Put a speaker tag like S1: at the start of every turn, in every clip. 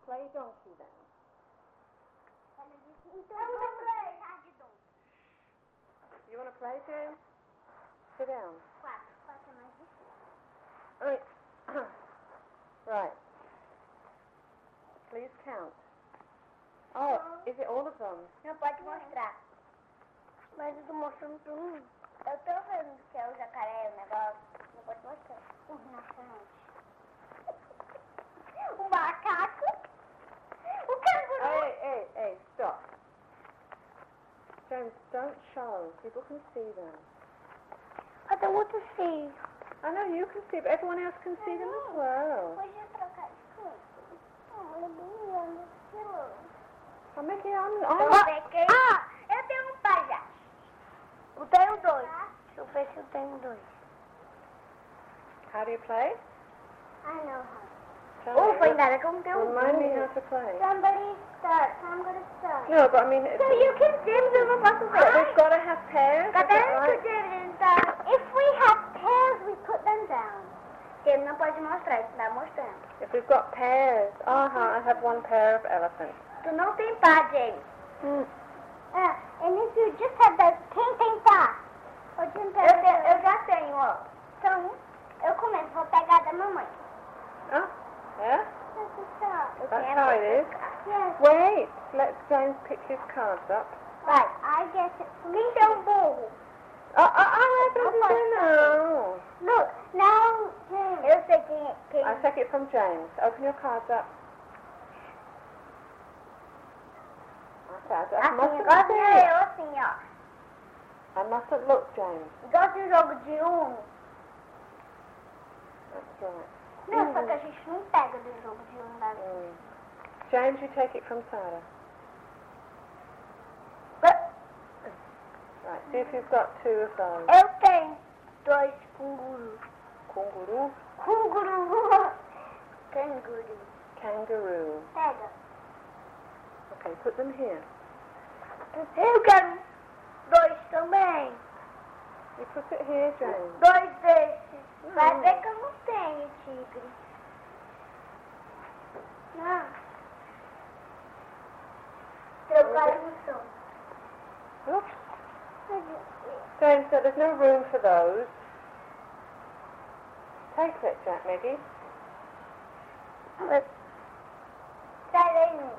S1: Play donkey then. You want to play, James? Sit down. Right. Please count. Oh, is it all of them?
S2: Não pode mostrar. Mas eu tô mostrando pra mim. Eu tô vendo que é o jacaré, o negócio. Não pode mostrar. O rinoceronte. O macaco. O canguru.
S1: Hey, stop. James, don't show. People can see them.
S2: I don't want to see.
S1: I know you can see, but everyone else can see them as well.
S2: Pode trocar de coisa. Olha bem lindo aquilo.
S1: I'm making it
S2: Eu tenho um palhaço. Eu tenho dois. Deixa eu ver se eu tenho dois.
S1: How do you play?
S2: I know how.
S1: Tell me.
S2: Foi nada que eu não tenho
S1: Remind me how to play.
S2: Somebody start. I'm gonna start.
S1: No, but I mean...
S2: So you can see, mas eu não posso ver.
S1: We've got to have pairs.
S2: But
S1: is
S2: then
S1: that right?
S2: if we have pairs, we put them down. Ele não pode mostrar, isso está mostrando.
S1: If we've got pairs. I have one pair of elephants.
S2: Tu não tem par, James. And if you just have the... Quem tem par? Eu já tenho, ó. Então, eu começo, vou pegar da mamãe.
S1: Oh, yeah?
S2: Eu
S1: That's
S2: quero.
S1: how it is.
S2: Yes.
S1: Wait, let James pick his cards up.
S2: Right, I get it. Quem tem um burro?
S1: I don't know.
S2: Look, now, James. Eu sei quem...
S1: I take it from James. Open your cards up. Okay, I
S2: Assim,
S1: mustn't
S2: igual
S1: see it.
S2: eu, assim, ó.
S1: I mustn't look, James.
S2: Igual de jogo de Uno.
S1: That's right.
S2: Não, só que a gente não pega do jogo de Uno da vida.
S1: James, you take it from Sarah. Right, see if you've got two of those.
S2: Eu tenho dois cangurus.
S1: Kunguru,
S2: Canguru. Canguru.
S1: kangaroo.
S2: Pega.
S1: Okay, put them here.
S2: Eu quero dois também.
S1: You put it here, James.
S2: Dois desses. Vai ver que eu não tenho tigre. Não. Trocar a emoção.
S1: Oops. James, so there's no room for those. Take it, Jack Maggie.
S2: Sai daí, não.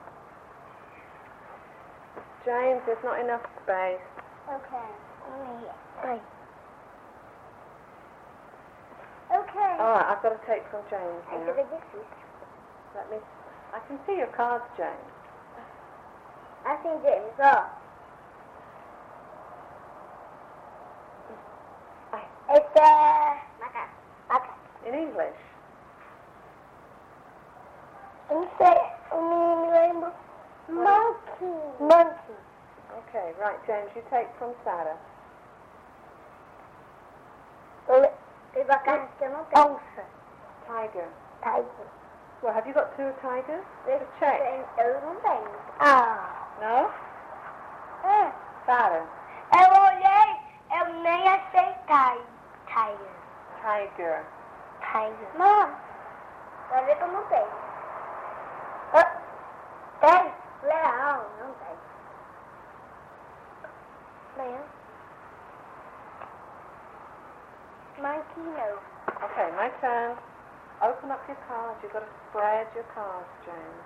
S1: James, there's not enough space.
S2: Okay. Right. Okay.
S1: Alright, I've got to take from James
S2: I
S1: now.
S2: did it difícil.
S1: Let me... I can see your cards, James.
S2: Assim, James, ó. Esse é... Macaco. Macaco.
S1: In English?
S2: Não sei, eu não me lembro. Monkey. Monkey.
S1: Okay, right, James, you take from Sarah.
S2: Teve a carta que eu não tenho. Onça.
S1: Tiger.
S2: Tiger.
S1: Well, have you got two tigers?
S2: Eu
S1: Check.
S2: Eu não tenho. Ah.
S1: No? Sarah.
S2: Eu olhei, eu nem achei Tiger.
S1: Tiger.
S2: Tiger. Não. Vai ver que eu não tenho. Tem? Leão, não tem. Leão. Monkey, no.
S1: Okay, my turn. Open up your cards. You've got to spread your cards, James.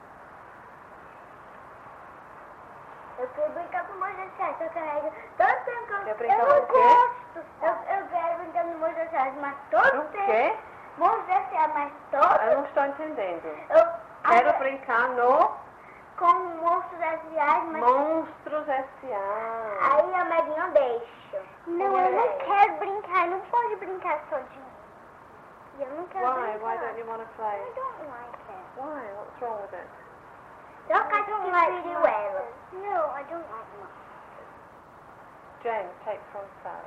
S2: Eu quero brincar com meus sociais, eu carrego todo tempo que
S1: Quer
S2: eu
S1: brincar
S2: não
S1: com o quê?
S2: gosto. Eu quero brincar com meus sociais, mas todo
S1: O
S2: tempo.
S1: quê?
S2: Meus sociais, mas todo
S1: Eu não estou entendendo.
S2: Eu
S1: Quero brincar no
S2: com monstros sociais, mas
S1: Monstros S.A.
S2: aí a Maggie não deixa. Não, eu não quero brincar, não pode brincar sozinho. Eu não quero
S1: Why?
S2: brincar.
S1: Why don't you want to play?
S2: I don't like it.
S1: Why? What's wrong with it?
S2: I don't like ela. No, I don't like monsters.
S1: James, take from Sarah.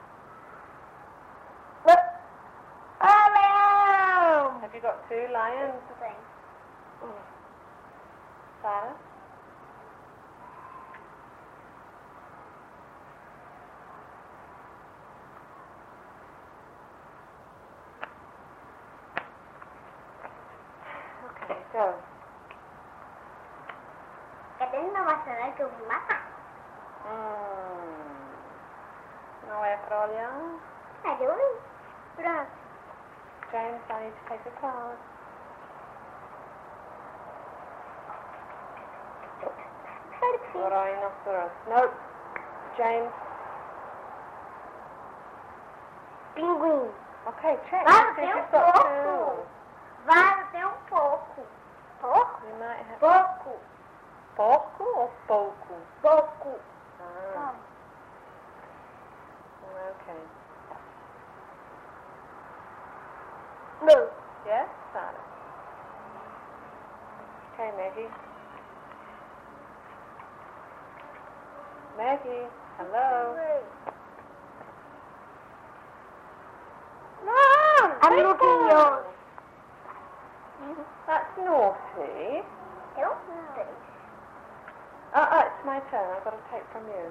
S2: Leão!
S1: Have you got two lions?
S2: Sim.
S1: Sarah? Okay, go.
S2: na maçã que eu vou matar.
S1: Não é para olhar.
S2: Mas eu vi. Pronto.
S1: James, I need to take a card.
S2: Perfeito.
S1: Rhinoceros. No. James.
S2: Pinguim.
S1: Okay, check.
S2: Claro,
S1: I think
S2: tem
S1: you've got
S2: pouco.
S1: two.
S2: Vale, tem pouco. Pouco?
S1: You might have...
S2: Pouco.
S1: Pouco or pouco?
S2: Pouco.
S1: Ah, okay.
S2: Não.
S1: Yes, Sarah. Okay, Maggie. Maggie, hello.
S2: Mom, I'm looking yours.
S1: That's naughty.
S2: Eu?
S1: It's my turn. I've got to take from you.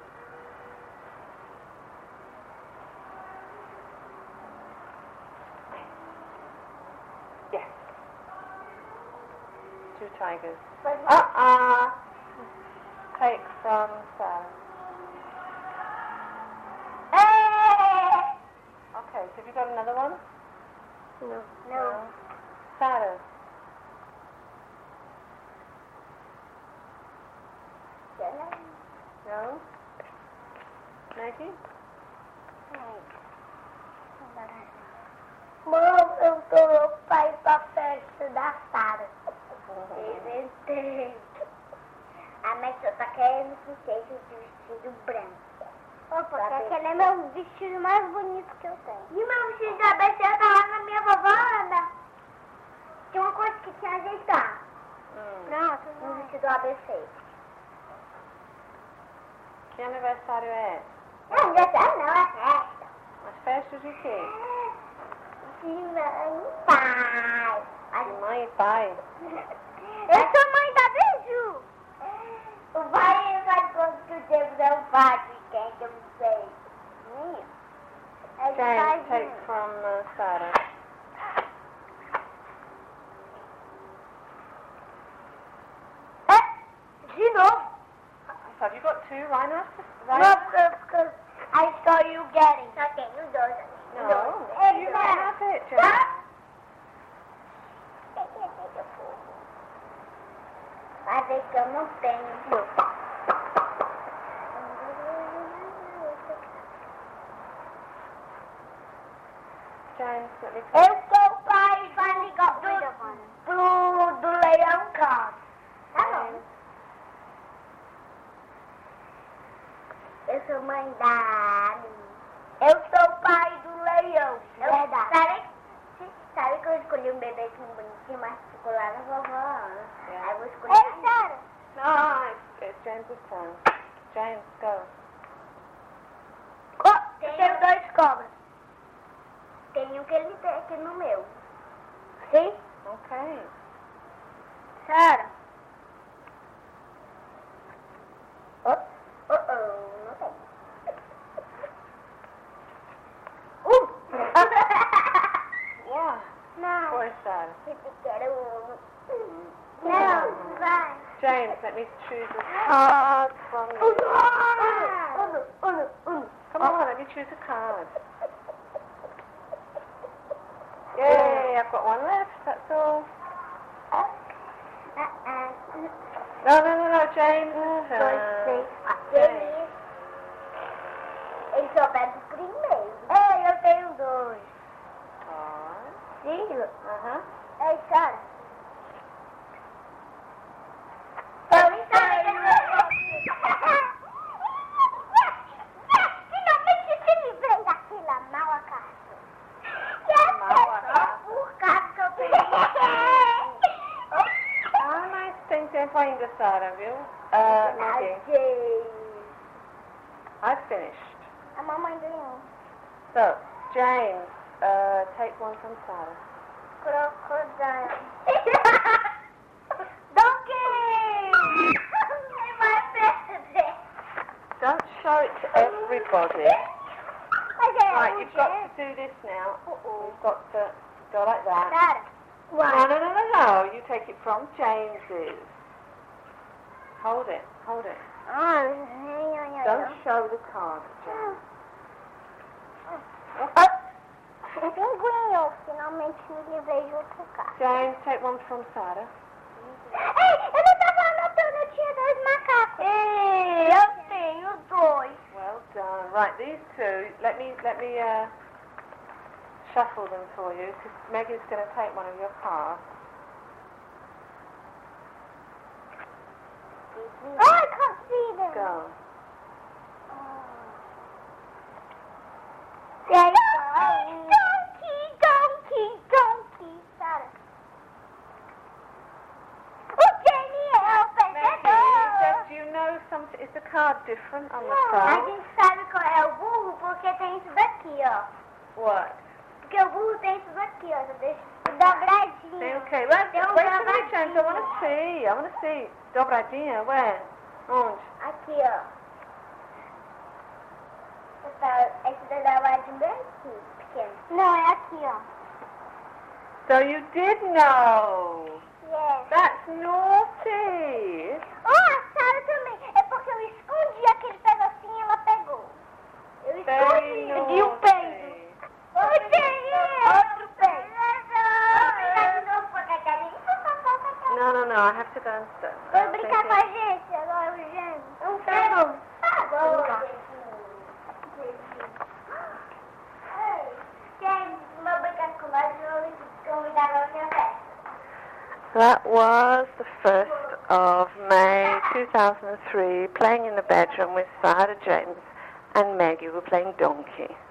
S1: Yes. Two tigers. Take from Sarah. Okay, so have you got another one?
S2: No.
S1: Sarah. No? Maggie?
S2: Mãe, eu tô pai pra festa da Sara. Inventei. A mãe só tá querendo que seja de vestido branco. Opa, porque aquele é meu vestido mais bonito que eu tenho. E meu vestido da ABC tá lá na minha vovó Ana. Tinha uma coisa que tinha que ajeitar. Pronto, no vestido ABC.
S1: Que aniversário é?
S2: Não, aniversário não, é festa.
S1: As festas de quê?
S2: De mãe e pai.
S1: De mãe e pai?
S2: Eu sou mãe da Biju. O pai faz conta que o tempo não faz de quem que eu não sei.
S1: James, take from Sarah.
S2: De novo.
S1: So have you got two rhinos?
S2: No, because I saw you getting. Só tenho dois.
S1: No.
S2: É,
S1: You might have it, James.
S2: Vai ver que eu não tenho.
S1: James, let me
S2: Eu sou o pai do Leão Carlos. Tá bom. Eu sou mãe da Ali. Eu sou o pai do Leão. Verdade. Sabe que eu escolhi um bebê que bonitinho, mas ficou lá na vovó Ana. Aí eu vou escolher. Ei, Sarah.
S1: No, it's James' turn. James, go.
S2: Eu tenho dois cobras. Tem um que ele tem aqui no meu. Sim?
S1: Okay.
S2: Sarah. Não tem.
S1: What?
S2: Não.
S1: Poor Sarah.
S2: Quero Não, vai.
S1: James, let me choose a card from you. Come on, let me choose a card. Yay, I've got one left, that's all. No, James.
S2: James. Ele só pega o primeiro. É, eu tenho dois. Sim? Ei, Sarah. Finalmente você me veio daquela mal casa. Por causa que eu tenho.
S1: Mas tem tempo ainda, Sarah, viu? Maggie. I've finished.
S2: A mamãe ganhou.
S1: So, James, take one from Sarah.
S2: Crocodile. Donkey!
S1: Don't show it to everybody. Right, you've got to do this now. You've got to go like that.
S2: Sarah.
S1: No. You take it from James's. Hold it. Don't show the card, James.
S2: Pinguinho, finalmente me livrei de outro carro.
S1: James, take one from Sarah.
S2: Ei, eu não tava anotando, eu tinha 2 macacos. Ei, eu tenho 2.
S1: Well done. Right, these two, let me shuffle them for you, because Maggie's going to take one of your cards.
S2: Oh, I can't see them.
S1: Go.
S2: Donkey, Sarah. O Daniel,
S1: Maggie, do you know something? Is the card different on the
S2: A
S1: side?
S2: gente sabe qual é o burro porque tem isso daqui, ó.
S1: What?
S2: Porque o burro tem isso daqui, ó. Deixa dobradinho.
S1: Okay, well,
S2: Tem
S1: wait a minute,
S2: dobradinho.
S1: James. I want to see. Dobradinha, where? Onde?
S2: Aqui, ó. Esse da dobradinho bem aqui, pequeno. Não, é aqui, ó.
S1: So you did know.
S2: Yes.
S1: That's naughty.
S2: Oh, a Sarah também. É porque eu escondi aquele pedacinho e ela pegou. Eu
S1: Very
S2: escondi. E o peido.
S1: naughty.
S2: Outro peido. Vamos brincar de novo com a cacalinha?
S1: No, I have to go and sit.
S2: Vamos brincar com a gente agora, gente. Não pegou. Gente, vamos brincar com nós e vamos convidar a minha festa.
S1: That was the 1st of May 2003, playing in the bedroom with Sarah James and Maggie were playing Donkey.